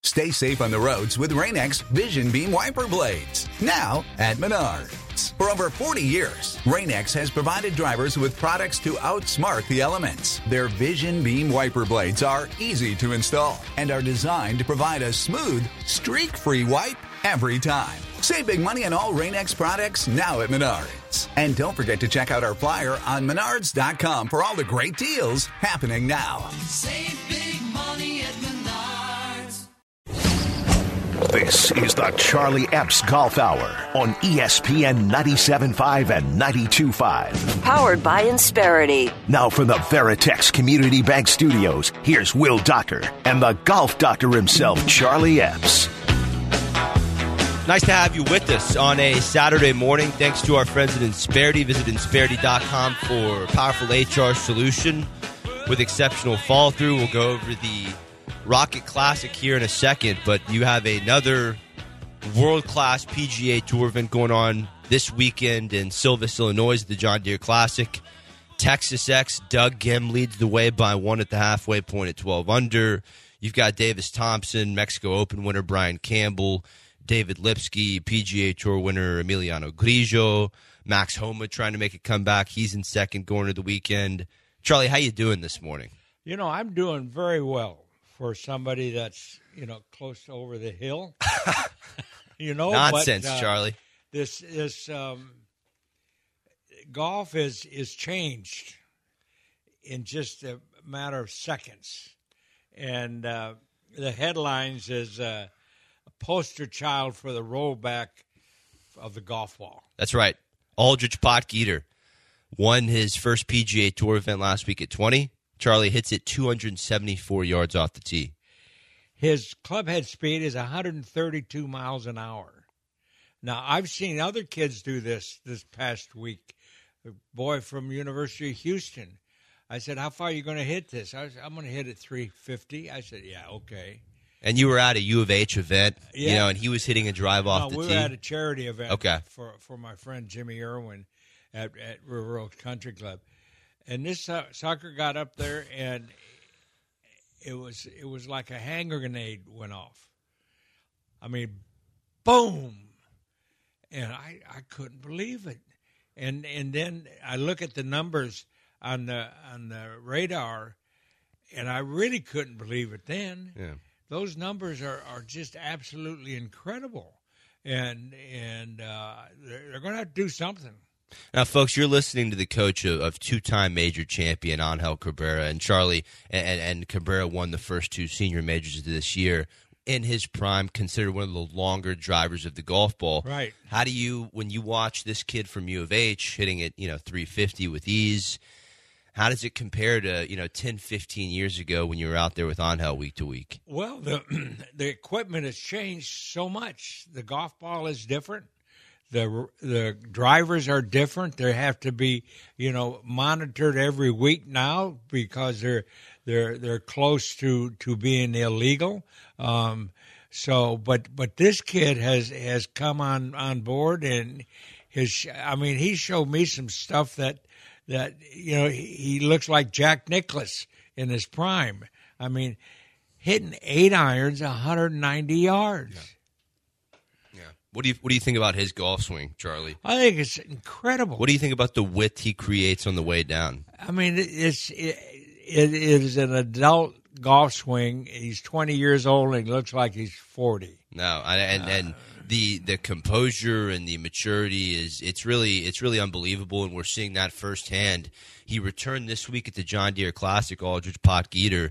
Stay safe on the roads with Rain-X Vision Beam Wiper Blades. Now at Menards. For over 40 years, Rain-X has provided drivers with products to outsmart the elements. Their Vision Beam Wiper Blades are easy to install and are designed to provide a smooth, streak-free wipe every time. Save big money on all Rain-X products now at Menards. And don't forget to check out our flyer on Menards.com for all the great deals happening now. Save big money at Menards. This is the Charlie Epps Golf Hour on ESPN 97.5 and 92.5. Powered by Insperity. Now from the Veritex Community Bank Studios, here's Will Doctor and the golf doctor himself, Charlie Epps. Nice to have you with us on a Saturday morning. Thanks to our friends at Insperity. Visit Insperity.com for a powerful HR solution with exceptional fall-through. We'll go over the Rocket Classic here in a second, but you have another world-class PGA Tour event going on this weekend in Silvis, Illinois, the John Deere Classic. Texas X, Doug Ghim leads the way by one at the halfway point at 12 under. You've got Davis Thompson, Mexico Open winner Brian Campbell, David Lipsky, PGA Tour winner Emiliano Grillo, Max Homa trying to make a comeback. He's in second going to the weekend. Charlie, how you doing this morning? You know, I'm doing very well for somebody that's, close to over the hill. Nonsense, Charlie. This golf is changed in just a matter of seconds. And the headlines is a poster child for the rollback of the golf ball. That's right. Aldrich Potgieter won his first PGA Tour event last week at 20. Charlie hits it 274 yards off the tee. His club head speed is 132 miles an hour. Now, I've seen other kids do this past week. A boy from University of Houston. I said, how far are you going to hit this? I'm going to hit it 350. I said, yeah, okay. And you were at a U of H event, and he was hitting a drive off the tee? We were at a charity event for my friend Jimmy Irwin at River Oaks Country Club. And this sucker got up there, and it was like a hand grenade went off. I mean, boom! And I couldn't believe it. And then I look at the numbers on the radar, and I really couldn't believe it then. Yeah. Those numbers are just absolutely incredible, and they're going to have to do something. Now, folks, you're listening to the coach of two-time major champion Angel Cabrera, and Charlie and Cabrera won the first two senior majors of this year. In his prime, considered one of the longer drivers of the golf ball. Right. How do you, when you watch this kid from U of H hitting it, 350 with ease, how does it compare to, 10, 15 years ago when you were out there with Angel week to week? Well, the equipment has changed so much. The golf ball is different. The drivers are different. They have to be, monitored every week now because they're close to being illegal. But this kid has come on board, and he showed me some stuff that he looks like Jack Nicklaus in his prime. I mean, hitting 8 irons, 190 yards. Yeah. What do you think about his golf swing, Charlie? I think it's incredible. What do you think about the width he creates on the way down? I mean, it is an adult golf swing. He's 20 years old and he looks like he's 40. No, and the composure and the maturity it's really unbelievable, and we're seeing that firsthand. He returned this week at the John Deere Classic, Aldrich Potgieter,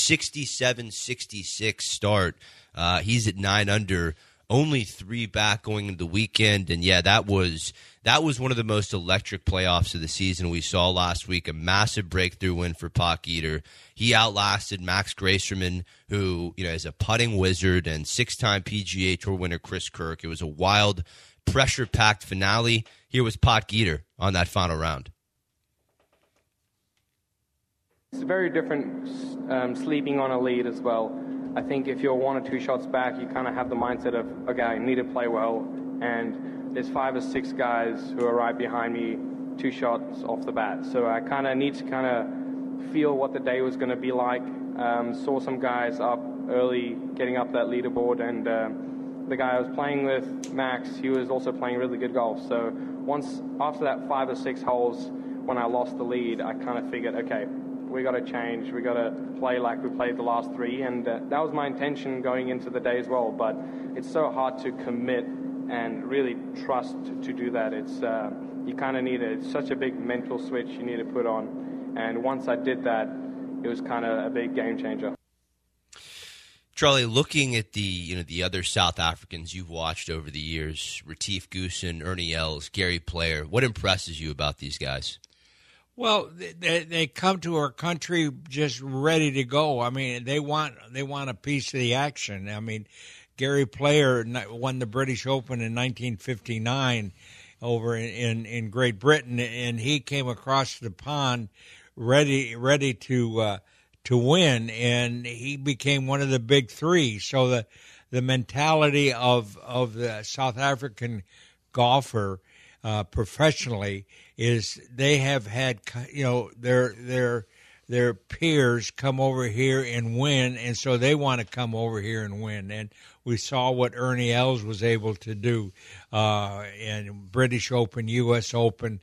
67-66 start. He's at 9 under. Only 3 back going into the weekend, and that was one of the most electric playoffs of the season we saw last week. A massive breakthrough win for Potgieter. He outlasted Max Gracerman, who is a putting wizard, and 6-time PGA Tour winner Chris Kirk. It was a wild, pressure-packed finale. Here was Potgieter on that final round. It's very different sleeping on a lead as well. I think if you're 1 or 2 shots back, you kind of have the mindset of, okay, I need to play well. And there's 5 or 6 guys who are right behind me, 2 shots off the bat. So I kind of need to feel what the day was going to be like. Saw some guys up early, getting up that leaderboard, and the guy I was playing with, Max, he was also playing really good golf. So after that 5 or 6 holes, when I lost the lead, I kind of figured, okay, we got to change. We got to play like we played the last 3, and that was my intention going into the day as well. But it's so hard to commit and really trust to do that. It's you kind of need it's such a big mental switch you need to put on. And once I did that, it was kind of a big game changer. Charlie, looking at the other South Africans you've watched over the years, Retief Goosen, Ernie Els, Gary Player, what impresses you about these guys? Well, they come to our country just ready to go. I mean, they want a piece of the action. I mean, Gary Player won the British Open in 1959 over in Great Britain, and he came across the pond ready to win, and he became one of the big 3. So the mentality of the South African golfer professionally is they have had their peers come over here and win, and so they want to come over here and win. And we saw what Ernie Els was able to do in British Open, U.S. Open.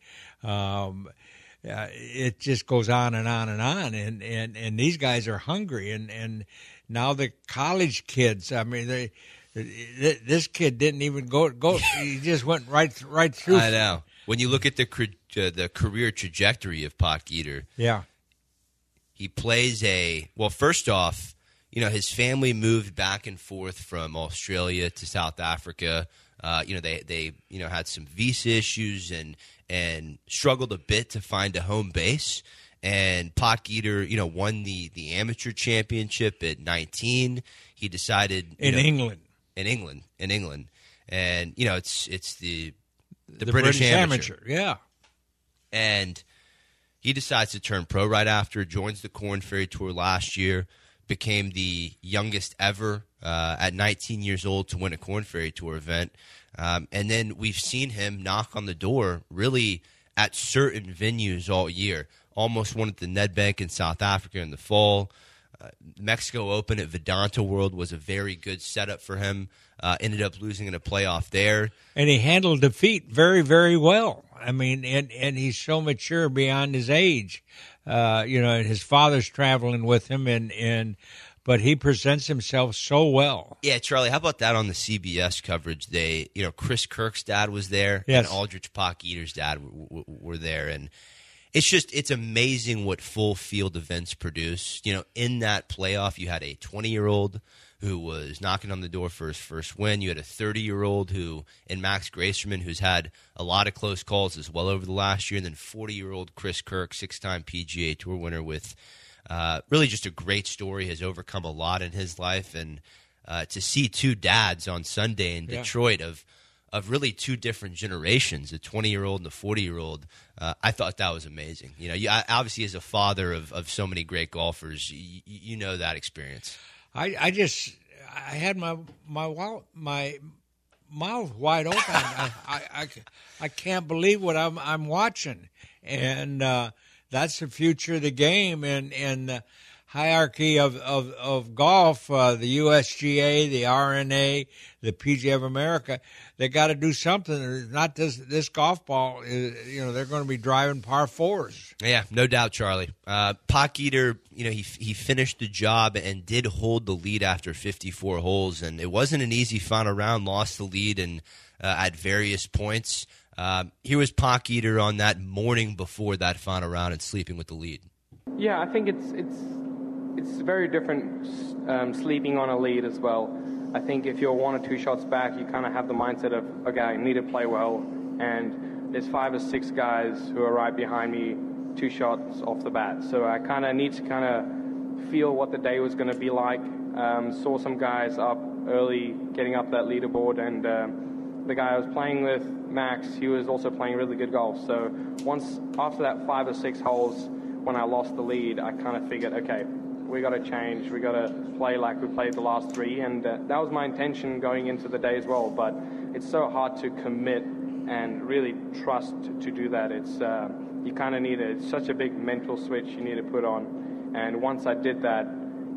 It just goes on and on and on, and these guys are hungry, and now the college kids. I mean, this kid didn't even go. He just went right through. I know. When you look at the career trajectory of Potgieter, yeah, he plays first off, his family moved back and forth from Australia to South Africa. They had some visa issues and struggled a bit to find a home base. And Potgieter, won the amateur championship at 19. He decided in England, and it's the British amateur, yeah. And he decides to turn pro right after. Joins the Korn Ferry Tour last year. Became the youngest ever at 19 years old to win a Korn Ferry Tour event. And then we've seen him knock on the door really at certain venues all year. Almost won at the Nedbank in South Africa in the fall. Mexico Open at Vedanta World was a very good setup for him. Ended up losing in a playoff there. And he handled defeat very, very well. I mean, and he's so mature beyond his age. And his father's traveling with him, but he presents himself so well. Yeah, Charlie, how about that on the CBS coverage? Chris Kirk's dad was there, yes, and Aldrich Potgieter's dad were there, and it's amazing what full field events produce. In that playoff, you had a 20-year-old who was knocking on the door for his first win. You had a 30-year-old in Max Gracerman, who's had a lot of close calls as well over the last year, and then 40-year-old Chris Kirk, 6-time PGA Tour winner with really just a great story, has overcome a lot in his life. And to see 2 dads on Sunday in Detroit of really 2 different generations, a 20-year-old and a 40-year-old, I thought that was amazing. Obviously as a father of so many great golfers, you know that experience. I had my mouth wide open. I can't believe what I'm watching, and that's the future of the game and the hierarchy of golf. The USGA, the RNA, the PGA of America, they got to do something. Not this golf ball. They're going to be driving par 4s. Yeah, no doubt, Charlie. Potgieter, he finished the job and did hold the lead after 54 holes, and it wasn't an easy final round. Lost the lead and at various points. Here was Potgieter on that morning before that final round and sleeping with the lead. Yeah, I think it's very different sleeping on a lead as well. I think if you're 1 or 2 shots back, you kind of have the mindset of, okay, I need to play well, and there's 5 or 6 guys who are right behind me 2 shots off the bat. So I kind of need to feel what the day was going to be like. Saw some guys up early, getting up that leaderboard, and the guy I was playing with, Max, he was also playing really good golf. So after that 5 or 6 holes, when I lost the lead, I kind of figured, okay, we got to change. We got to play like we played the last 3, and that was my intention going into the day as well. But it's so hard to commit and really trust to do that. It's you kind of need it's such a big mental switch you need to put on. And once I did that,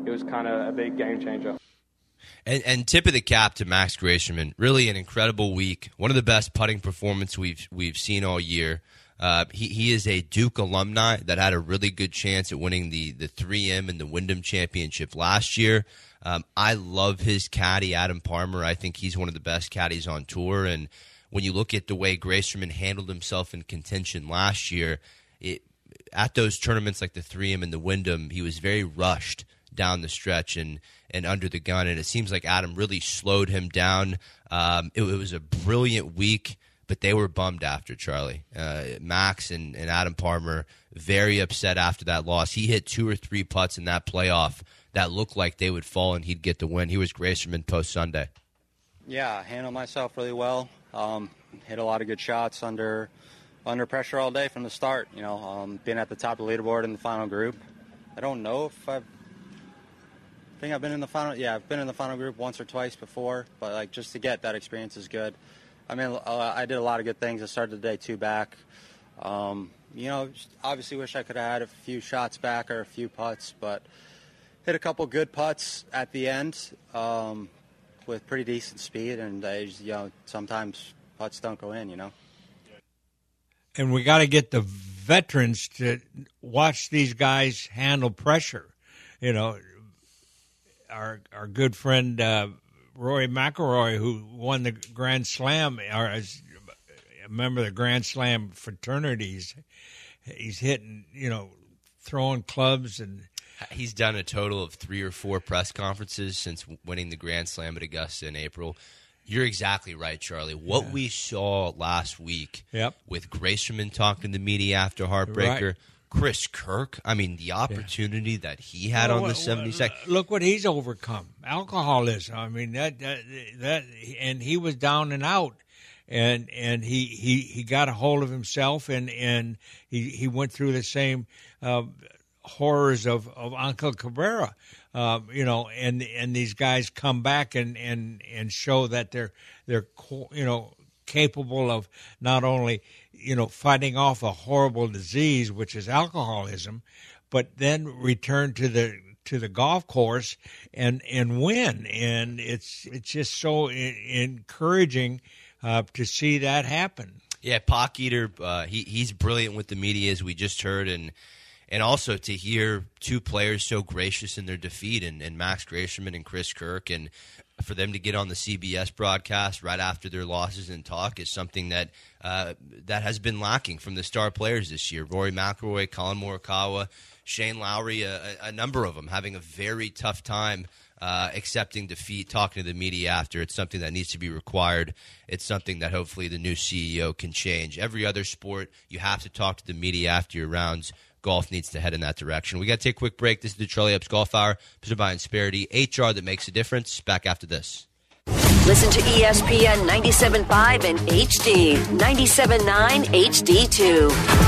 it was kind of a big game changer. And tip of the cap to Max Grayson. Really an incredible week. One of the best putting performances we've seen all year. He is a Duke alumni that had a really good chance at winning the 3M and the Wyndham Championship last year. I love his caddy, Adam Palmer. I think he's one of the best caddies on tour. And when you look at the way Grayson handled himself in contention last year, at those tournaments like the 3M and the Wyndham, he was very rushed down the stretch and under the gun, and it seems like Adam really slowed him down. It was a brilliant week, but they were bummed after, Charlie. Max and Adam Palmer very upset after that loss. He hit 2 or 3 putts in that playoff that looked like they would fall and he'd get the win. He was Grayson post-Sunday. Yeah, I handled myself really well. Hit a lot of good shots under pressure all day from the start. Being at the top of the leaderboard in the final group. I don't know if I think I've been in the final. Yeah, I've been in the final group once or twice before, but just to get that experience is good. I mean, I did a lot of good things. I started the day 2 back. Obviously wish I could have had a few shots back or a few putts, but hit a couple good putts at the end with pretty decent speed, and sometimes putts don't go in. And we got to get the veterans to watch these guys handle pressure. Our good friend Rory McIlroy, who won the Grand Slam, or as a member of the Grand Slam fraternities, he's hitting, throwing clubs, and he's done a total of 3 or 4 press conferences since winning the Grand Slam at Augusta in April. You're exactly right, Charlie. What we saw last week with Grayson talking to the media after Heartbreaker, right. Chris Kirk, I mean, the opportunity that he had on the 72nd. Look what he's overcome. Alcoholism. I mean, that and he was down and out. And he got a hold of himself, and he went through the same horrors of Uncle Cabrera. And these guys come back and show that they're capable of not only fighting off a horrible disease, which is alcoholism, but then return to the golf course and win. And it's just so encouraging to see that happen. Yeah, Pock Eater, he's brilliant with the media, as we just heard, and also to hear 2 players so gracious in their defeat, and Max Grayson and Chris Kirk, and for them to get on the CBS broadcast right after their losses and talk is something that has been lacking from the star players this year. Rory McIlroy, Colin Morikawa, Shane Lowry, a number of them having a very tough time accepting defeat, talking to the media after. It's something that needs to be required. It's something that hopefully the new CEO can change. Every other sport, you have to talk to the media after your rounds. Golf needs to head in that direction. We got to take a quick break. This is the Charlie Epps Golf Hour, presented by Insperity, HR that makes a difference. Back after this. Listen to ESPN 97.5 and HD, 97.9 HD2.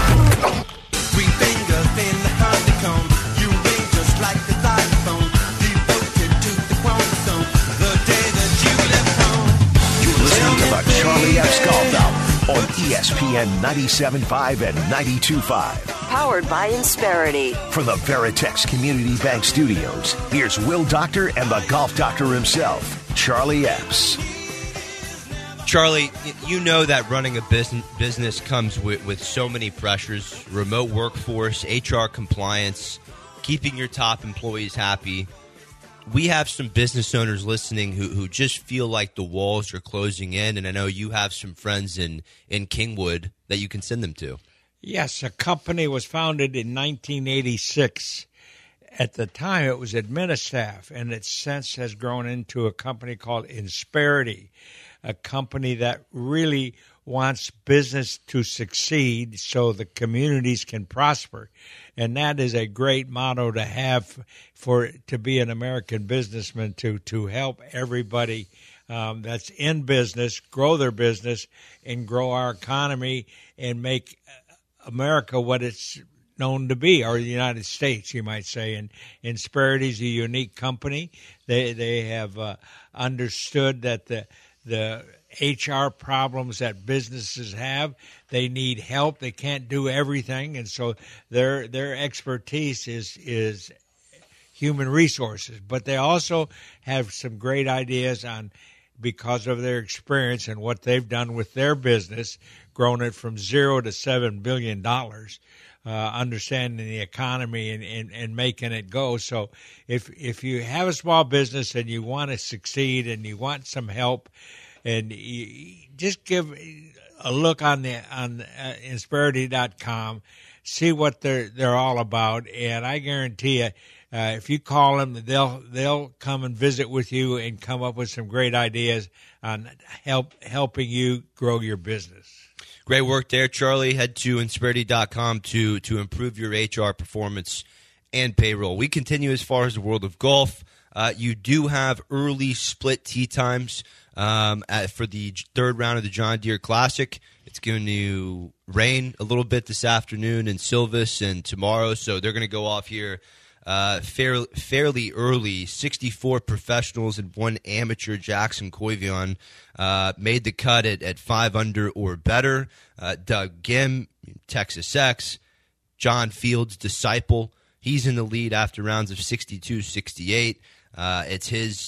3 fingers in the honeycomb. You ring just like the xylophone. Devoted to the chromosome. The day that you left home. Listen to the Charlie Epps Golf Hour on ESPN 97.5 and 92.5. Powered by Insperity. From the Veritex Community Bank Studios, here's Will Doctor and the Golf Doctor himself, Charlie Epps. Charlie, you know that running a business comes with so many pressures: remote workforce, HR compliance, keeping your top employees happy. We have some business owners listening who just feel like the walls are closing in, and I know you have some friends in Kingwood that you can send them to. Yes, a company was founded in 1986. At the time, it was Administaff, and it since has grown into a company called Insperity, a company that really wants business to succeed so the communities can prosper. And that is a great motto to have to be an American businessman, to help everybody that's in business grow their business and grow our economy and make America what it's known to be, or the United States, you might say. And Insperity is a unique company. They have understood that the HR problems that businesses have, they need help. They can't do everything, and so their expertise is human resources, but they also have some great ideas on, because of their experience and what they've done with their business, grown it from $0 to $7 billion, understanding the economy and making it go. So if you have a small business and you want to succeed and you want some help, and you just give a look on Insperity.com, see what they're all about, and I guarantee you, if you call them, they'll come and visit with you and come up with some great ideas on helping you grow your business. Great work there, Charlie. Head to Insperity.com to improve your HR performance and payroll. We continue as far as the world of golf. You do have early split tee times for the third round of the John Deere Classic. It's going to rain a little bit this afternoon in Silvis and tomorrow, so they're going to go off here fairly early. 64 professionals and one amateur, Jackson Koivion, made the cut at 5 under or better. Doug Gim, Texas X, John Fields' disciple, he's in the lead after rounds of 62, 68. It's his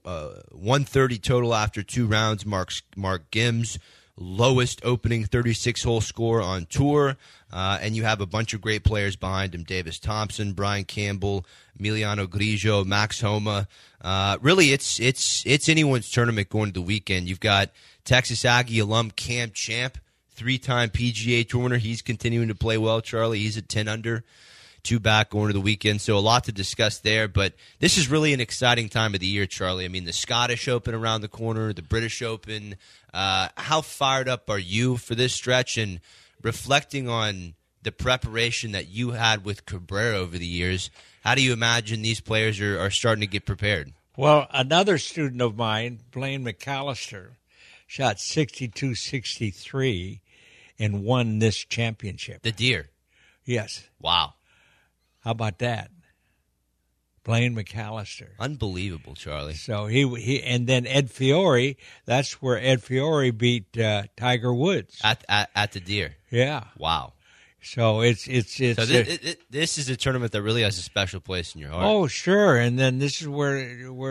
130 total after 2 rounds. Mark Gim's lowest opening 36-hole score on tour. And you have a bunch of great players behind him: Davis Thompson, Brian Campbell, Emiliano Grigio, Max Homa. Really, it's anyone's tournament going to the weekend. You've got Texas Aggie alum Cam Champ, 3-time PGA Tour winner. He's continuing to play well, Charlie. He's at 10 under, 2 back going to the weekend. So a lot to discuss there. But this is really an exciting time of the year, Charlie. I mean, the Scottish Open around the corner, the British Open. How fired up are you for this stretch? And reflecting on the preparation that you had with Cabrera over the years, how do you imagine these players are starting to get prepared? Well, another student of mine, Blaine McAllister, shot 62-63 and won this championship. The Deere. Yes. Wow. How about that? Blaine McAllister. Unbelievable, Charlie. So he and then Ed Fiore, that's where Ed Fiore beat Tiger Woods. At the Deere. Yeah. Wow. So it's so this is a tournament that really has a special place in your heart. Oh, sure. And then this is where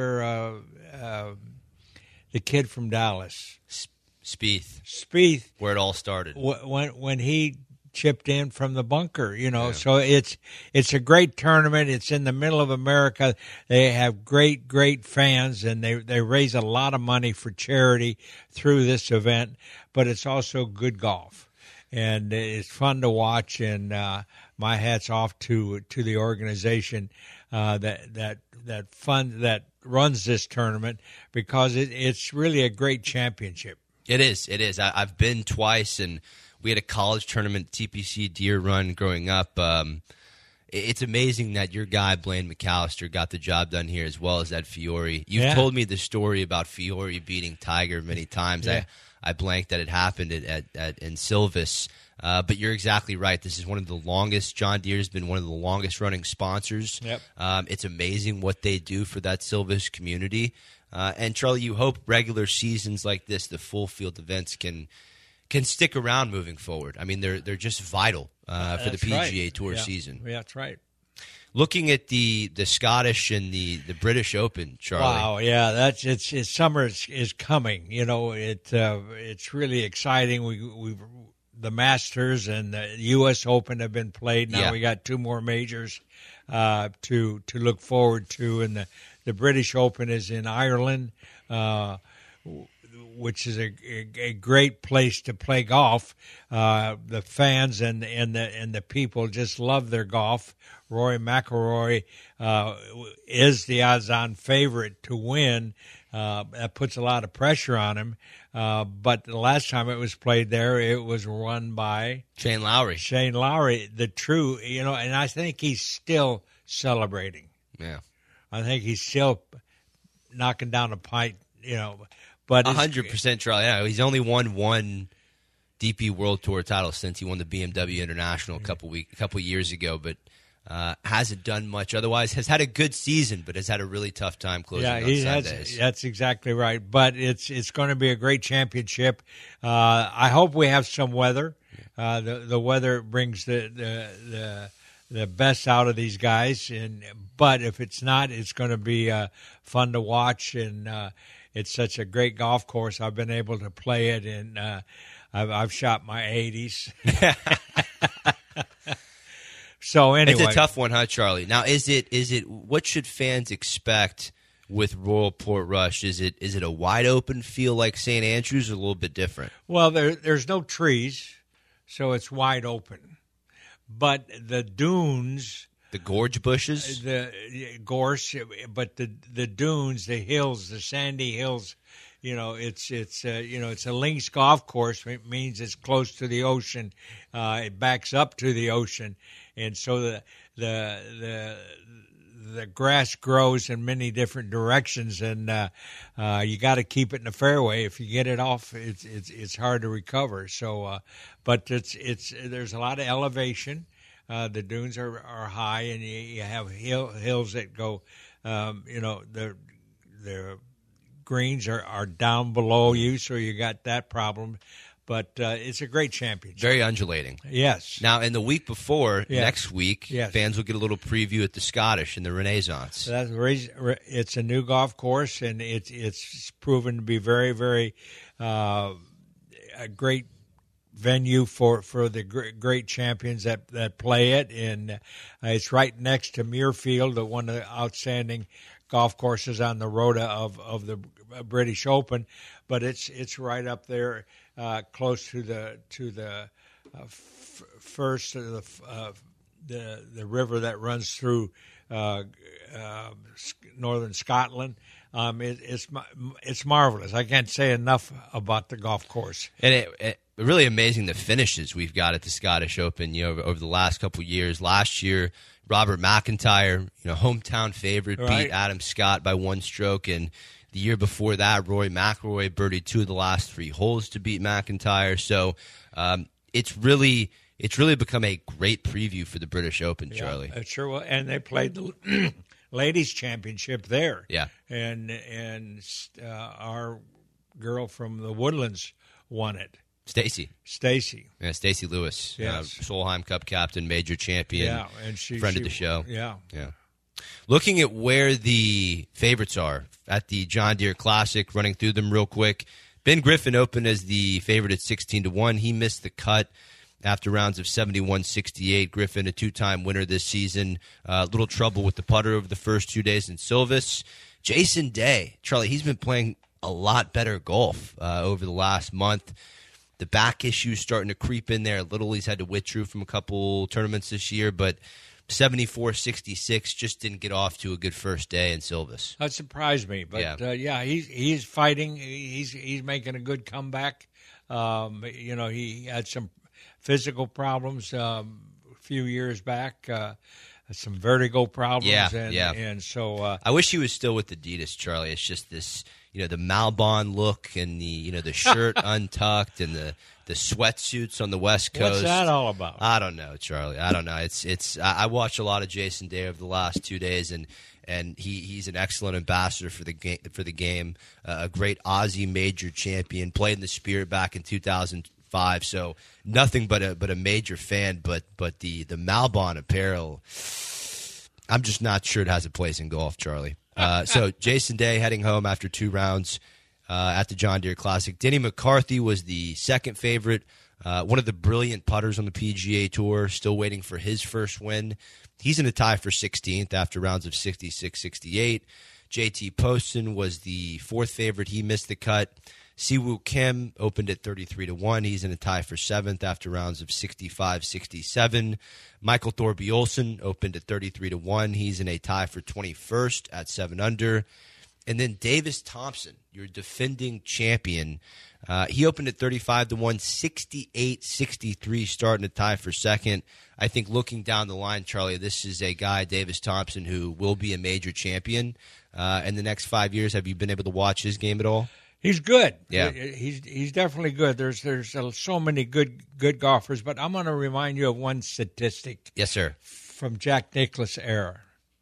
the kid from Dallas, Spieth, where it all started. When he chipped in from the bunker, So it's a great tournament. It's in the middle of America. They have great fans, and they raise a lot of money for charity through this event. But it's also good golf, and it's fun to watch. And my hat's off to the organization that runs this tournament, because it's really a great championship. It is. I've been twice, and we had a college tournament, TPC Deer Run, growing up. It's amazing that your guy, Blaine McAllister, got the job done here as well as Ed Fiore. You've told me the story about Fiore beating Tiger many times. Yeah. I blanked that it happened in Silvis. But you're exactly right. This is one of the longest. John Deere's been one of the longest running sponsors. Yep. It's amazing what they do for that Silvis community. And Charlie, you hope regular seasons like this, the full field events, can stick around moving forward. I mean, they're just vital for the PGA Tour season. Yeah, that's right. Looking at the Scottish and the British Open, Charlie. Wow, yeah, it's summer is coming. It's really exciting. We the Masters and the U.S. Open have been played. Now we got 2 more majors to look forward to, and the British Open is in Ireland, which is a great place to play golf. The fans and the people just love their golf. Rory McIlroy is the odds-on favorite to win. That puts a lot of pressure on him. But the last time it was played there, it was won by Shane Lowry. The true, and I think he's still celebrating. Yeah. I think he's still knocking down a pint, But 100%, Charlie. Yeah, he's only won one DP World Tour title since he won the BMW International a couple years ago, but hasn't done much otherwise. Has had a good season, but has had a really tough time closing on Sundays. That's exactly right. But it's going to be a great championship. I hope we have some weather. The weather brings the the best out of these guys. But if it's not, it's going to be fun to watch, and it's such a great golf course. I've been able to play it, and I've shot my 80s. So anyway, it's a tough one, huh, Charlie? Now, is it? What should fans expect with Royal Portrush? Is it a wide open feel like St. Andrews, or a little bit different? Well, there's no trees, so it's wide open. But the dunes, the gorge bushes, the gorse, but the dunes, the hills, the sandy hills. It's a links golf course. It means it's close to the ocean. It backs up to the ocean, and so the grass grows in many different directions, and you got to keep it in the fairway. If you get it off, it's hard to recover. So, but there's a lot of elevation. The dunes are high, and you have hills that go. The greens are down below you, so you got that problem. But it's a great championship. Very undulating. Yes. Now, in the week before, next week, fans will get a little preview at the Scottish in the Renaissance. It's a new golf course, and it's proven to be very, very a great venue for the great champions that play it. And it's right next to Muirfield, one of the outstanding golf courses on the Rota of the British Open, but it's right up there, close to the first of the river that runs through northern Scotland. It's marvelous. I can't say enough about the golf course. And it really amazing the finishes we've got at the Scottish Open. Over the last couple of years. Last year, Robert McIntyre, hometown favorite, beat Adam Scott by 1 stroke, and the year before that, Rory McIlroy birdied 2 of the last 3 holes to beat McIntyre. So it's really become a great preview for the British Open, Charlie. It sure will. And they played the ladies' championship there. Yeah, and our girl from the Woodlands won it. Stacy. Yeah, Stacy Lewis. Yes. Solheim Cup captain, major champion. Yeah, and friend of the show. Yeah. Looking at where the favorites are at the John Deere Classic, running through them real quick. Ben Griffin opened as the favorite at 16-1. He missed the cut after rounds of 71-68. Griffin, a 2-time winner this season. Little trouble with the putter over the first 2 days in Silvis. Jason Day, Charlie, he's been playing a lot better golf over the last month. The back issues starting to creep in there a little. He's had to withdraw from a couple tournaments this year, but 74-66 just didn't get off to a good first day in Silvis. That surprised me, but he's fighting. He's making a good comeback. He had some physical problems a few years back, some vertigo problems, and so I wish he was still with Adidas, Charlie. It's just this, the Malbon look and the shirt untucked and the sweatsuits on the West Coast. What's that all about? I don't know, Charlie. I don't know. It's I watched a lot of Jason Day over the last 2 days, and he's an excellent ambassador for the game. A great Aussie major champion. Played in the Spirit back in 2005. So nothing but a major fan. But the Malbon apparel, I'm just not sure it has a place in golf, Charlie. So Jason Day heading home after 2 rounds at the John Deere Classic. Denny McCarthy was the second favorite, one of the brilliant putters on the PGA Tour, still waiting for his first win. He's in a tie for 16th after rounds of 66-68. JT Poston was the 4th favorite. He missed the cut. Siwoo Kim opened at 33-1. He's in a tie for 7th after rounds of 65-67. Michael Thorby Olsen opened at 33-1. He's in a tie for 21st at 7 under. And then Davis Thompson, your defending champion, he opened at 35-1, 68-63, starting a tie for 2nd. I think looking down the line, Charlie, this is a guy, Davis Thompson, who will be a major champion in the next 5 years. Have you been able to watch his game at all? He's good. Yeah, he's definitely good. There's so many good golfers, but I'm going to remind you of one statistic. Yes, sir. From Jack Nicklaus' era.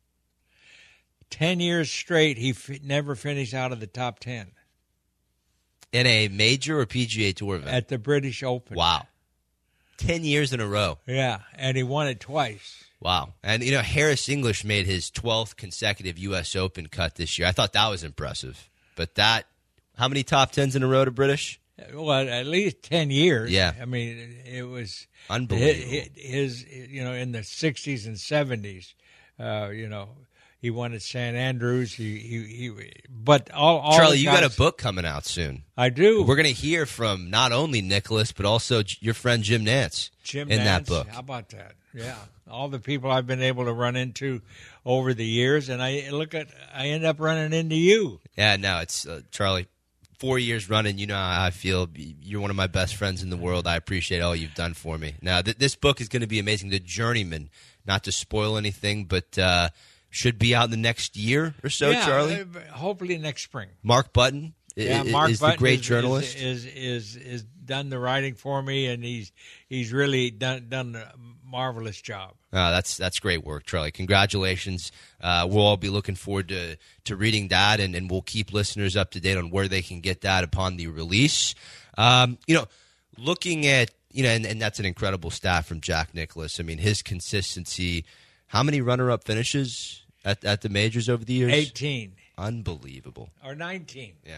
10 years straight, he never finished out of the top 10. In a major or PGA Tour event? At the British Open. Wow. 10 years in a row. Yeah, and he won it twice. Wow. And, Harris English made his 12th consecutive U.S. Open cut this year. I thought that was impressive. But how many top 10s in a row to British? Well, at least 10 years. Yeah. I mean, it was unbelievable. His in the 60s and 70s, he won at St. Andrews. But all Charlie, the you guys, got a book coming out soon. I do. We're going to hear from not only Nicholas, but also your friend Jim Nance in that book. How about that? Yeah. All the people I've been able to run into over the years, and I end up running into you. Yeah, no, it's Charlie. 4 years running, you know how I feel. You're one of my best friends in the world. I appreciate all you've done for me. Now, this book is going to be amazing. The Journeyman, not to spoil anything, but should be out in the next year or so, Charlie? Hopefully next spring. Mark Button Mark is Button the great journalist. Is done the writing for me, and he's really done a marvelous job. That's great work, Charlie. Congratulations. We'll all be looking forward to reading that, and we'll keep listeners up to date on where they can get that upon the release. Looking at, and that's an incredible stat from Jack Nicklaus. I mean, his consistency. How many runner-up finishes at the majors over the years? 18. Unbelievable. Or 19. Yeah.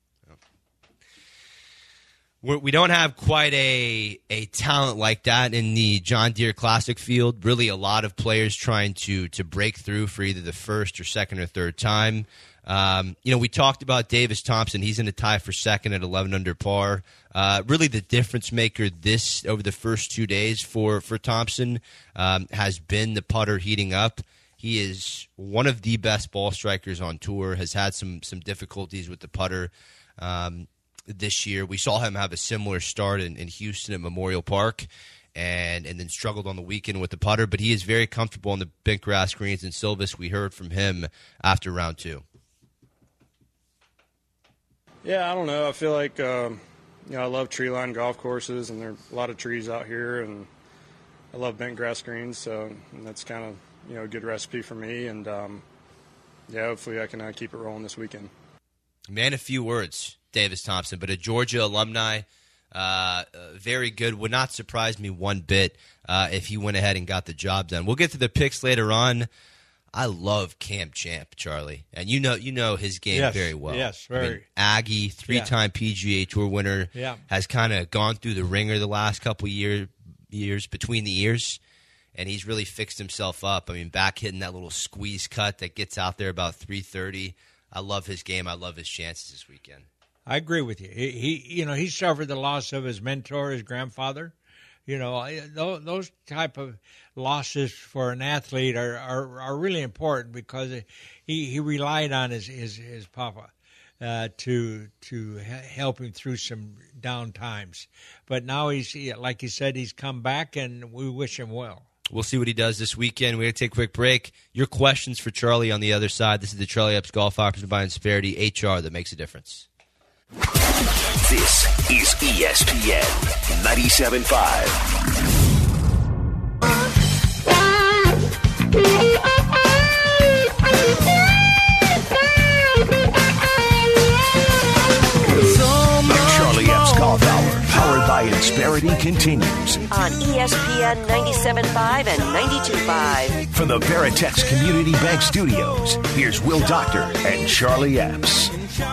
We don't have quite a talent like that in the John Deere Classic field. Really, a lot of players trying to break through for either the first or second or third time. We talked about Davis Thompson. He's in a tie for second at 11 under par. Really, the difference maker over the first 2 days for Thompson has been the putter heating up. He is one of the best ball strikers on tour. Has had some difficulties with the putter. This year, we saw him have a similar start in Houston at Memorial Park and then struggled on the weekend with the putter, but he is very comfortable on the bent grass greens in Silvis. We heard from him after round 2. Yeah, I don't know. I feel like, I love tree-lined golf courses, and there are a lot of trees out here, and I love bent grass greens, so that's kind of, a good recipe for me, and, hopefully I can keep it rolling this weekend. Man, a few words. Davis Thompson, but a Georgia alumni, very good. Would not surprise me one bit if he went ahead and got the job done. We'll get to the picks later on. I love Cam Champ, Charlie, and you know his game very well. Yes, very. I mean, Aggie, 3-time PGA Tour winner, has kind of gone through the ringer the last couple years between the ears, and he's really fixed himself up. I mean, back hitting that little squeeze cut that gets out there about 330. I love his game. I love his chances this weekend. I agree with you. He suffered the loss of his mentor, his grandfather. Those type of losses for an athlete are really important because he relied on his papa to help him through some down times. But now like you said, he's come back, and we wish him well. We'll see what he does this weekend. We're going to take a quick break. Your questions for Charlie on the other side. This is the Charlie Epps Golf Hour presented by Insperity, HR that makes a difference. This is ESPN 97.5. Charlie Epps Golf Hour, powered by Insperity, continues on ESPN 97.5 and 92.5. From the Veritex Community Bank Studios, here's Will Doctor and Charlie Epps.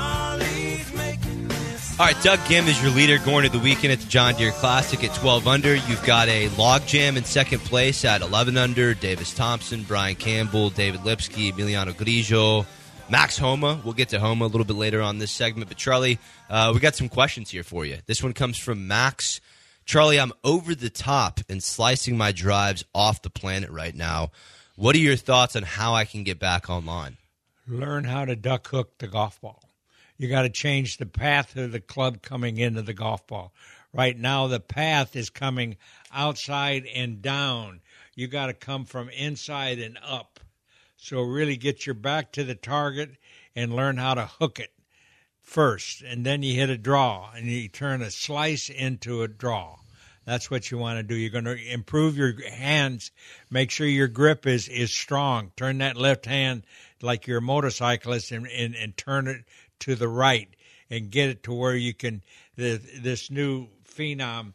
All right, Doug Gim is your leader going to the weekend at the John Deere Classic at 12 under. You've got a logjam in second place at 11 under. Davis Thompson, Brian Campbell, David Lipsky, Emiliano Grillo, Max Homa. We'll get to Homa a little bit later on this segment. But, Charlie, we got some questions here for you. This one comes from Max. Charlie, I'm over the top and slicing my drives off the planet right now. What are your thoughts on how I can get back online? Learn how to duck hook the golf ball. You got to change the path of the club coming into the golf ball. Right now, the path is coming outside and down. You got to come from inside and up. So really get your back to the target and learn how to hook it first. And then you hit a draw, and you turn a slice into a draw. That's what you want to do. You're going to improve your hands. Make sure your grip is strong. Turn that left hand like you're a motorcyclist and turn it to the right and get it to where you can. This new phenom,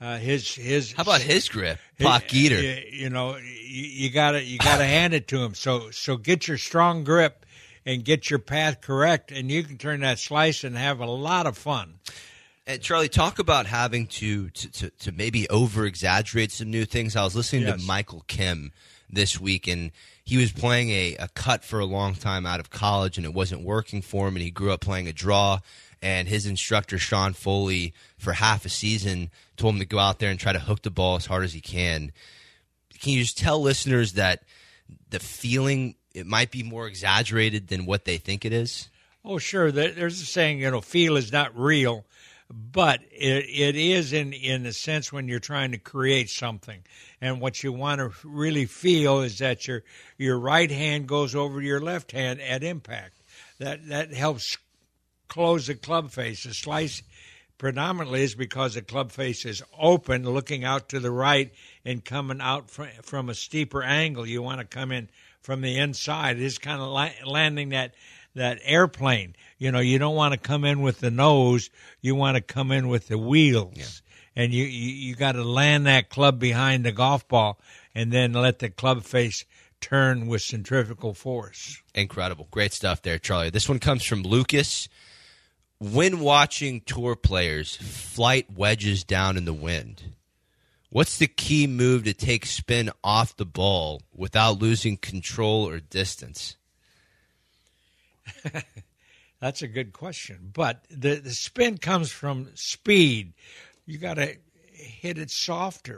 His How about his grip, Pock Eater? You know, you gotta hand it to him. So get your strong grip and get your path correct, and you can turn that slice and have a lot of fun. And Charlie, talk about having to maybe over-exaggerate some new things. I was listening to Michael Kim this week, and he was playing a cut for a long time out of college, and it wasn't working for him, and he grew up playing a draw. And his instructor, Sean Foley, for half a season, told him to go out there and try to hook the ball as hard as he can. Can you just tell listeners that the feeling, it might be more exaggerated than what they think it is? Oh, sure. There's a saying, feel is not real, but it is in a sense when you're trying to create something. And what you want to really feel is that your right hand goes over your left hand at impact. That helps close the club face. The slice predominantly is because the club face is open, looking out to the right and coming out from a steeper angle. You want to come in from the inside. It's kind of landing that airplane. You don't want to come in with the nose. You want to come in with the wheels. Yeah. And you got to land that club behind the golf ball and then let the club face turn with centrifugal force. Incredible. Great stuff there, Charlie. This one comes from Lucas. When watching tour players flight wedges down in the wind, what's the key move to take spin off the ball without losing control or distance? That's a good question. But the spin comes from speed. You got to hit it softer.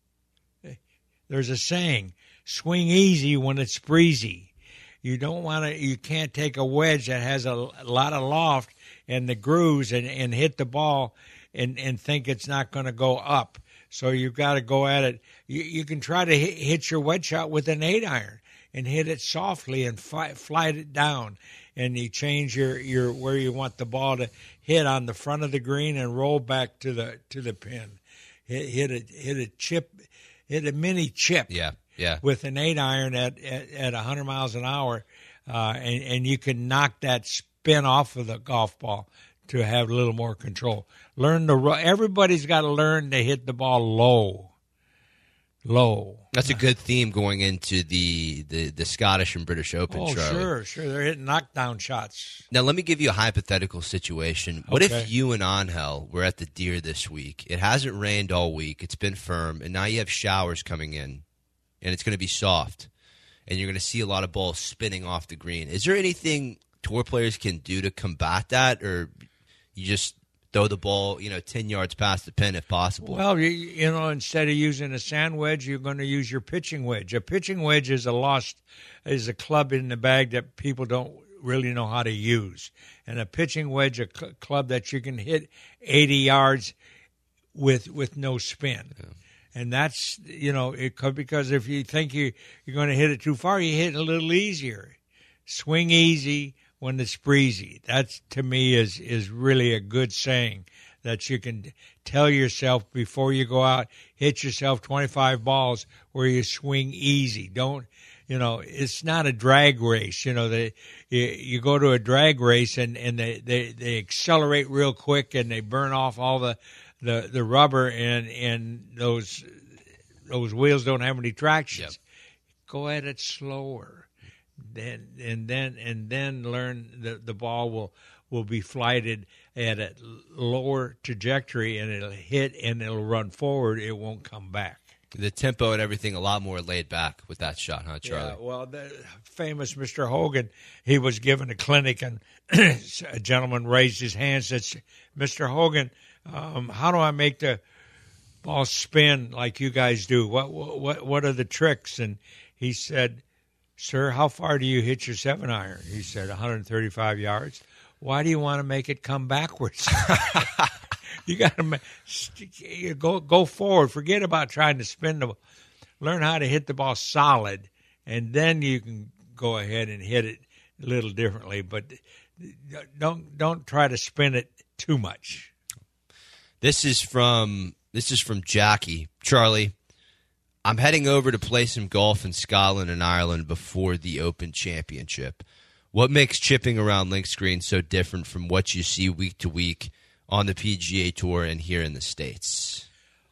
There's a saying, swing easy when it's breezy. You can't take a wedge that has a lot of loft and the grooves and hit the ball and think it's not going to go up. So you've got to go at it. You can try to hit your wedge shot with an 8-iron and hit it softly and flight it down. And you change your where you want the ball to hit on the front of the green and roll back to the pin. Hit a mini chip. Yeah. With an 8-iron at 100 miles an hour, and you can knock that spin off of the golf ball to have a little more control. Everybody's got to learn to hit the ball low. That's a good theme going into the Scottish and British Open, Charlie. Sure. They're hitting knockdown shots. Now, let me give you a hypothetical situation. What if you and Angel were at the Deer this week? It hasn't rained all week. It's been firm, and now you have showers coming in, and it's going to be soft, and you're going to see a lot of balls spinning off the green. Is there anything tour players can do to combat that, or you just throw the ball, 10 yards past the pin if possible? Well, instead of using a sand wedge, you're going to use your pitching wedge. A pitching wedge is a club in the bag that people don't really know how to use. And a pitching wedge, a club that you can hit 80 yards with no spin. Yeah. And that's, because if you think you're going to hit it too far, you hit it a little easier. Swing easy when it's breezy. That, to me, is really a good saying that you can tell yourself before you go out, hit yourself 25 balls where you swing easy. Don't, it's not a drag race. You go to a drag race and they accelerate real quick and they burn off all the rubber and those wheels don't have any traction. Yep. Go at it slower. Then learn the ball will be flighted at a lower trajectory and it'll hit and it'll run forward. It won't come back. The tempo and everything a lot more laid back with that shot, huh, Charlie? Yeah, well, the famous Mr. Hogan, he was given a clinic and a gentleman raised his hand and said, Mr. Hogan, how do I make the ball spin like you guys do? What are the tricks? And he said, sir, how far do you hit your 7-iron? He said, 135 yards. Why do you want to make it come backwards? You got to go forward. Forget about trying to spin the ball. Learn how to hit the ball solid, and then you can go ahead and hit it a little differently. But don't try to spin it too much. This is from Jackie. Charlie, I'm heading over to play some golf in Scotland and Ireland before the Open Championship. What makes chipping around links green so different from what you see week to week on the PGA Tour and here in the States?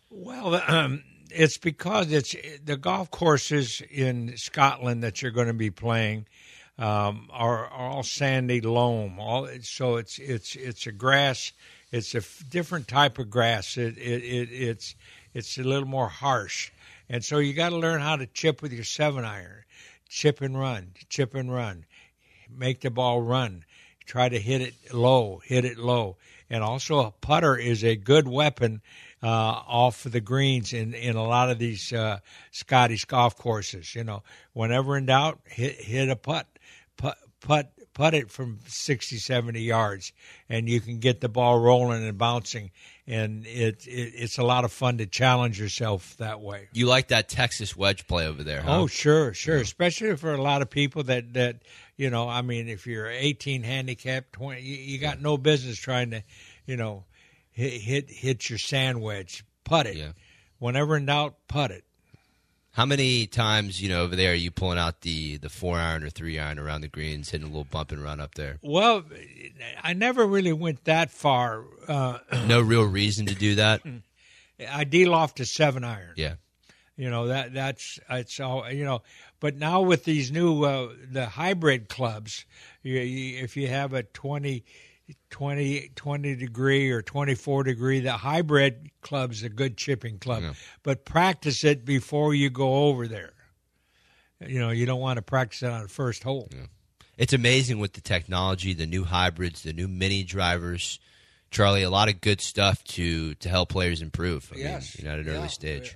Well, it's because it's the golf courses in Scotland that you're going to be playing are all sandy loam. So it's a grass. It's a different type of grass. It's a little more harsh, and so you got to learn how to chip with your 7-iron. Chip and run, make the ball run. Try to hit it low, and also a putter is a good weapon off of the greens in a lot of these Scottish golf courses. Whenever in doubt, hit a putt it from 60, 70 yards, and you can get the ball rolling and bouncing, and it's a lot of fun to challenge yourself that way. You like that Texas wedge play over there, huh? Oh, sure, especially for a lot of people that I mean, if you're 18 handicap, 20, you got no business trying to, hit your sand wedge. Putt it. Yeah. Whenever in doubt, putt it. How many times, over there, are you pulling out the 4-iron or 3-iron around the greens, hitting a little bump and run up there? Well, I never really went that far. No real reason to do that? I de-loft a 7-iron. Yeah. It's all, but now with these new, the hybrid clubs, if you have a 20 degree or 24 degree, the hybrid club's a good chipping club. Yeah. But practice it before you go over there. You don't want to practice it on the first hole. Yeah. It's amazing with the technology, the new hybrids, the new mini drivers. Charlie, a lot of good stuff to help players improve. I mean, at an early stage.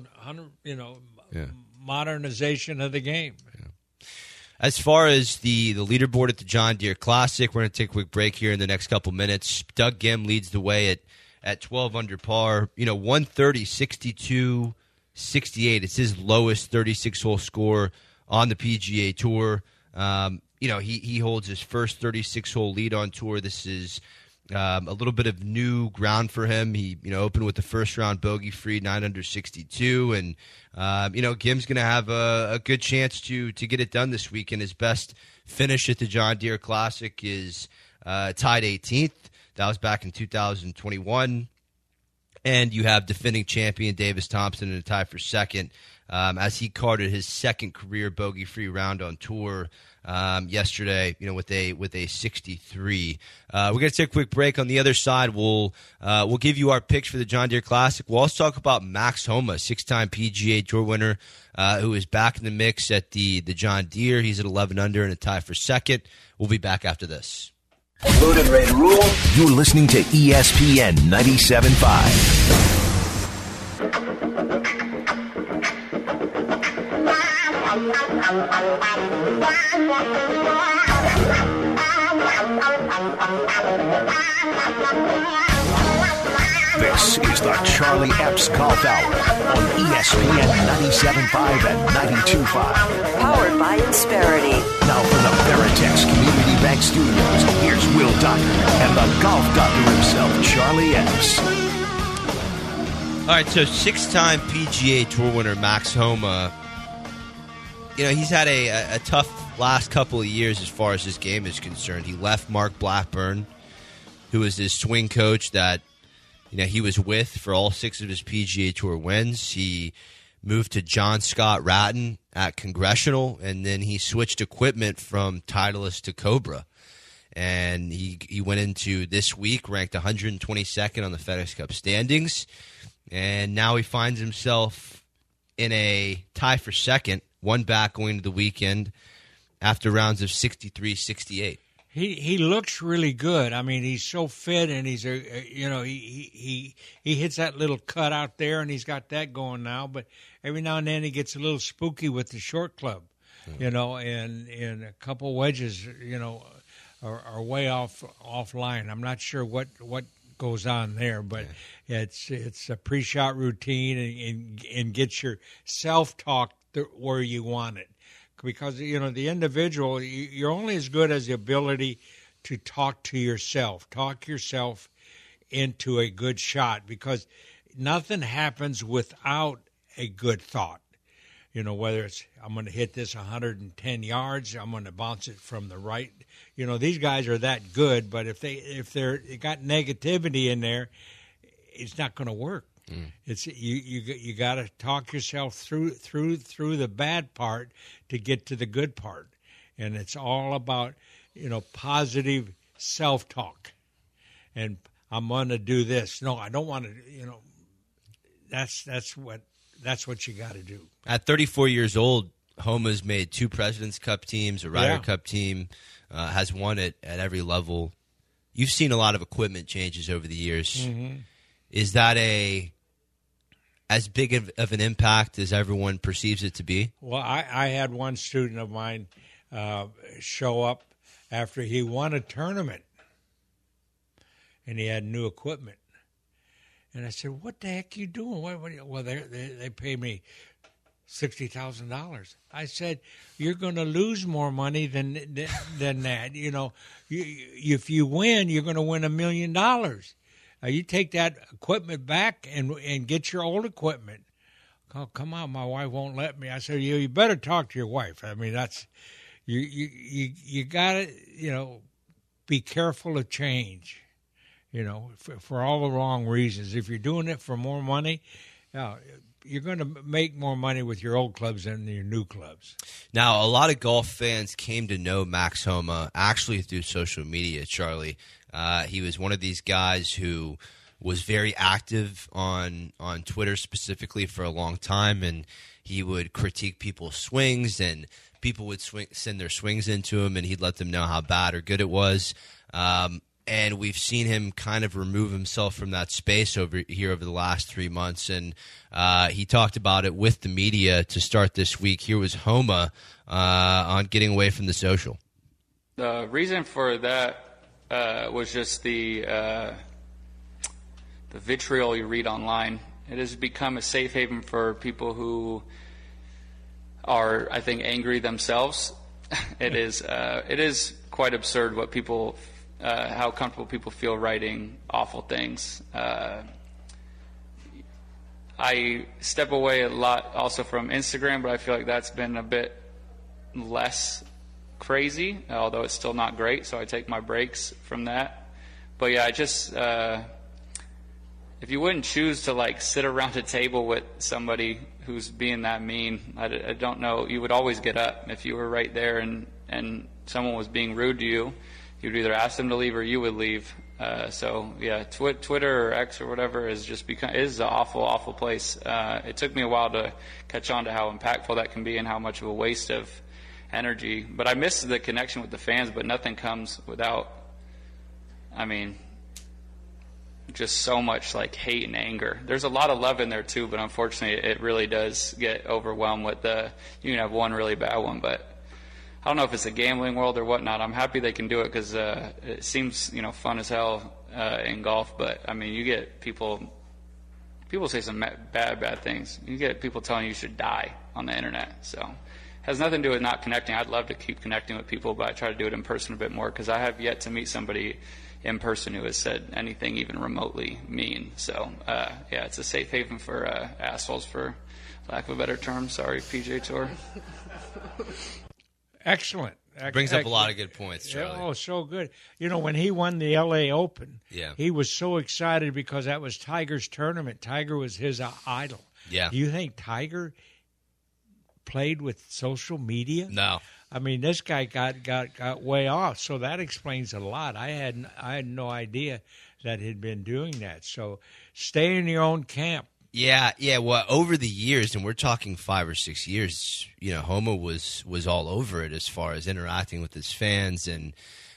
Modernization of the game. Yeah. As far as the leaderboard at the John Deere Classic, we're going to take a quick break here in the next couple minutes. Doug Gim leads the way at 12 under par. 130, 62, 68. It's his lowest 36-hole score on the PGA Tour. He holds his first 36-hole lead on tour. This is a little bit of new ground for him. He, opened with the first round bogey-free, 9 under 62, and Gim's going to have a good chance to get it done this week. And his best finish at the John Deere Classic is tied 18th. That was back in 2021. And you have defending champion Davis Thompson in a tie for second as he carded his second career bogey-free round on tour yesterday, with a 63. We're going to take a quick break. On the other side, we'll give you our picks for the John Deere Classic. We'll also talk about Max Homa, 6-time PGA Tour winner, who is back in the mix at the John Deere. He's at 11 under in a tie for second. We'll be back after this. Load and ready to rule. You're listening to ESPN 97.5. This is the Charlie Epps Golf Hour on ESPN 97.5 and 92.5. Powered by Insperity. Now from the Veritex Community Bank Studios, here's Will Doctor and the golf doctor himself, Charlie Epps. All right, so 6-time PGA Tour winner Max Homa, he's had a tough last couple of years as far as his game is concerned. He left Mark Blackburn, who was his swing coach that he was with for all 6 of his PGA Tour wins. He moved to John Scott Ratton at Congressional, and then he switched equipment from Titleist to Cobra. And he went into this week ranked 122nd on the FedEx Cup standings, and now he finds himself in a tie for second, one back going to the weekend after rounds of 63, 68. He looks really good. I mean, he's so fit, and he's he hits that little cut out there, and he's got that going now. But every now and then he gets a little spooky with the short club, and a couple wedges, are way offline. I'm not sure what goes on there, but it's a pre-shot routine and gets your self-talk where you want it. Because, the individual, you're only as good as the ability to talk yourself into a good shot, because nothing happens without a good thought. Whether it's, I'm going to hit this 110 yards, I'm going to bounce it from the right. These guys are that good, but if they got negativity in there, it's not going to work. It's you got to talk yourself through the bad part to get to the good part, and it's all about positive self-talk. And I'm going to do this. No, I don't want to. That's what you got to do. At 34 years old, Homa's made 2 President's Cup teams, a Ryder Cup team, has won it at every level. You've seen a lot of equipment changes over the years. Mm-hmm. Is that as big of an impact as everyone perceives it to be? Well, I had one student of mine show up after he won a tournament, and he had new equipment. And I said, "What the heck are you doing?" Well, they pay me $60,000. I said, "You're going to lose more money than that. If you win, you're going to win $1 million. You take that equipment back and get your old equipment." "Oh, come on, my wife won't let me." I said, "You better talk to your wife. I mean, that's you got to be careful of change. For all the wrong reasons. If you're doing it for more money, you're going to make more money with your old clubs than your new clubs." Now, a lot of golf fans came to know Max Homa actually through social media, Charlie. He was one of these guys who was very active on Twitter specifically for a long time, and he would critique people's swings, and people would send their swings into him, and he'd let them know how bad or good it was. And we've seen him kind of remove himself from that space over the last 3 months. And he talked about it with the media to start this week. Here was Homa on getting away from the social. The reason for that was just the vitriol you read online. It has become a safe haven for people who are, I think, angry themselves. It is quite absurd what people. How comfortable people feel writing awful things. I step away a lot also from Instagram, but I feel like that's been a bit less crazy, although it's still not great, so I take my breaks from that. But yeah, I just, if you wouldn't choose to sit around a table with somebody who's being that mean, I don't know, you would always get up. If you were right there and someone was being rude to you, you'd either ask them to leave or you would leave. So yeah, Twitter or X or whatever is an awful, awful place. It took me a while to catch on to how impactful that can be and how much of a waste of energy. But I miss the connection with the fans. But nothing comes without, just so much hate and anger. There's a lot of love in there too, but unfortunately, it really does get overwhelmed with you can have one really bad one, but. I don't know if it's a gambling world or whatnot. I'm happy they can do it because it seems, fun as hell in golf. But, you get people say some bad things. You get people telling you should die on the internet. So it has nothing to do with not connecting. I'd love to keep connecting with people, but I try to do it in person a bit more because I have yet to meet somebody in person who has said anything even remotely mean. So, it's a safe haven for assholes, for lack of a better term. Sorry, PGA Tour. Excellent. Brings up a lot of good points, Charlie. Oh, so good. When he won the L.A. Open, he was so excited because that was Tiger's tournament. Tiger was his idol. Yeah. Do you think Tiger played with social media? No. This guy got way off, so that explains a lot. I had no idea that he'd been doing that. So stay in your own camp. Yeah. Well, over the years, and we're talking 5 or 6 years, Homa was all over it as far as interacting with his fans and,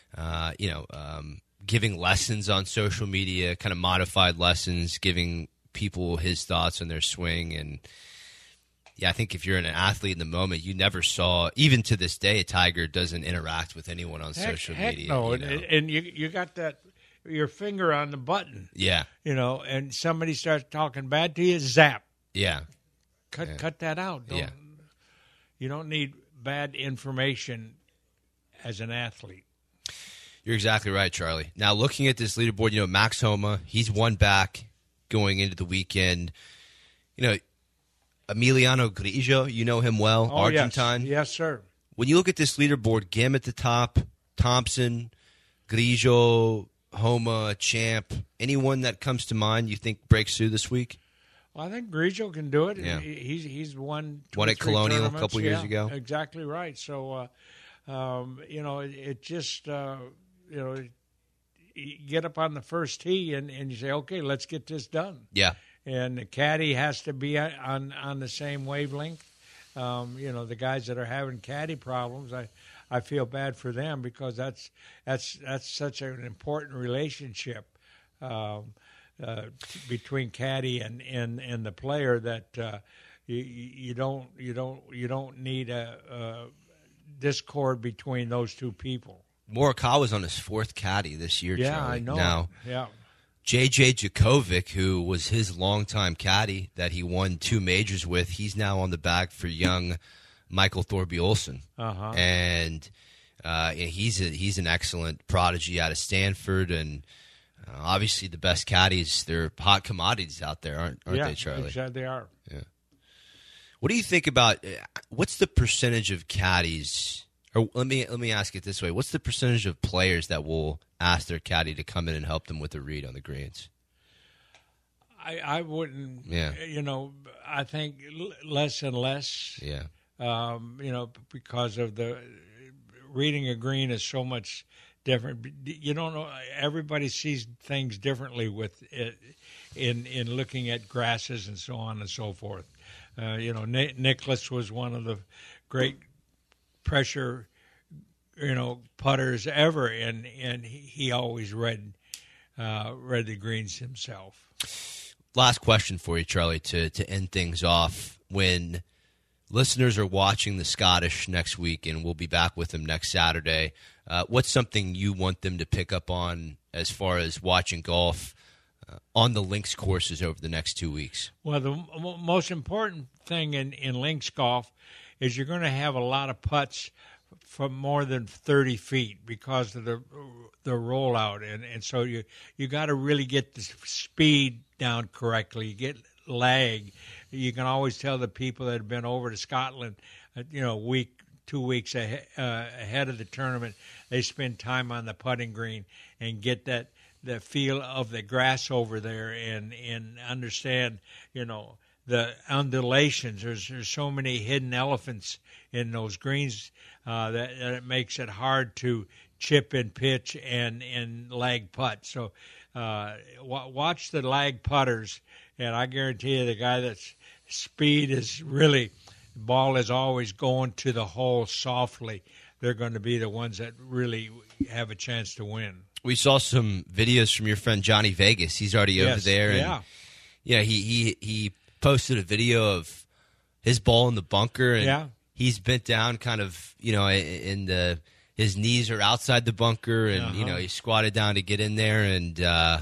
giving lessons on social media, kind of modified lessons, giving people his thoughts on their swing. And, yeah, I think if you're an athlete in the moment, you never saw, even to this day, Tiger doesn't interact with anyone on social media. No, and you got that. Your finger on the button. Yeah. And somebody starts talking bad to you, zap. Yeah. Cut that out. You don't need bad information as an athlete. You're exactly right, Charlie. Now, looking at this leaderboard, Max Homa, he's one back going into the weekend. Emiliano Grillo, you know him well, Argentine. Yes, sir. When you look at this leaderboard, Gim at the top, Thompson, Grillo, Homa, Champ, anyone that comes to mind you think breaks through this week? Well, I think Grigio can do it. Yeah. He's won at Colonial a couple years ago. Exactly right. So, it just, you get up on the first tee and you say, okay, let's get this done. Yeah. And the caddy has to be on the same wavelength. The guys that are having caddy problems, I feel bad for them because that's such an important relationship between caddy and the player that you don't need a discord between those two people. Morikawa's on his fourth caddy this year. Yeah, Charlie. I know. Now, yeah. J.J. Djokovic, who was his longtime caddy that he won 2 majors with, he's now on the bag for young Michael Thorby Olsen. Uh-huh. And he's an excellent prodigy out of Stanford, and obviously the best caddies, they're hot commodities out there, aren't they, Charlie? Yeah, they are. Yeah. What do you think about what's the percentage of caddies? Or let me ask it this way: what's the percentage of players that will ask their caddy to come in and help them with a read on the greens? I wouldn't. Yeah. I think less and less. Yeah. Because of the reading a green is so much different. You don't know. Everybody sees things differently with it in looking at grasses and so on and so forth. Nicklaus was one of the great pressure, putters ever, and he always read the greens himself. Last question for you, Charlie, to end things off. When listeners are watching the Scottish next week, and we'll be back with them next Saturday, what's something you want them to pick up on as far as watching golf on the links courses over the next 2 weeks? Well, the most important thing in links golf is you're going to have a lot of putts from more than 30 feet because of the rollout, and so you got to really get the speed down correctly. You get lag. You can always tell the people that have been over to Scotland, 2 weeks ahead of the tournament, they spend time on the putting green and get the feel of the grass over there and understand, the undulations. There's so many hidden elephants in those greens that it makes it hard to chip and pitch and lag putt. So watch the lag putters, and I guarantee you the guy that's speed is really, the ball is always going to the hole softly. They're going to be the ones that really have a chance to win. We saw some videos from your friend Johnny Vegas. He's already over there. And, he posted a video of his ball in the bunker, and he's bent down kind of, his knees are outside the bunker, and, he squatted down to get in there. And,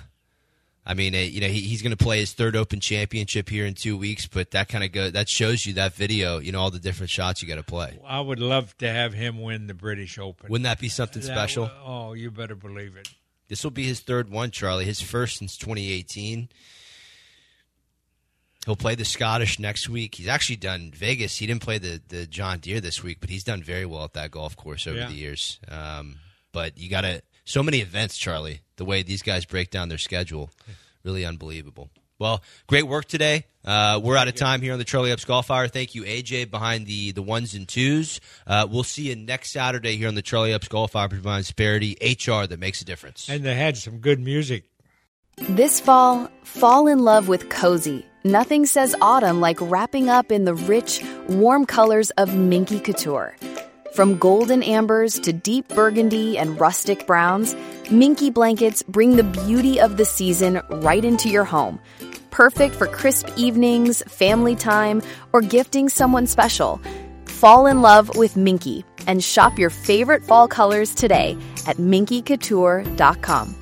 he's going to play his third Open Championship here in 2 weeks, but that shows you that video, all the different shots you got to play. I would love to have him win the British Open. Wouldn't that be something special? Oh, you better believe it. This will be his third one, Charlie, his first since 2018. He'll play the Scottish next week. He's actually done Vegas. He didn't play the John Deere this week, but he's done very well at that golf course over the years. But you got so many events, Charlie, the way these guys break down their schedule. Really unbelievable. Well, great work today. We're out of time here on the Charlie Epps Golf Hour. Thank you, AJ, behind the ones and twos. We'll see you next Saturday here on the Charlie Epps Golf Hour behind Sparity, HR that makes a difference. And they had some good music. This fall in love with cozy. Nothing says autumn like wrapping up in the rich, warm colors of Minky Couture. From golden ambers to deep burgundy and rustic browns, Minky blankets bring the beauty of the season right into your home. Perfect for crisp evenings, family time, or gifting someone special. Fall in love with Minky and shop your favorite fall colors today at minkycouture.com.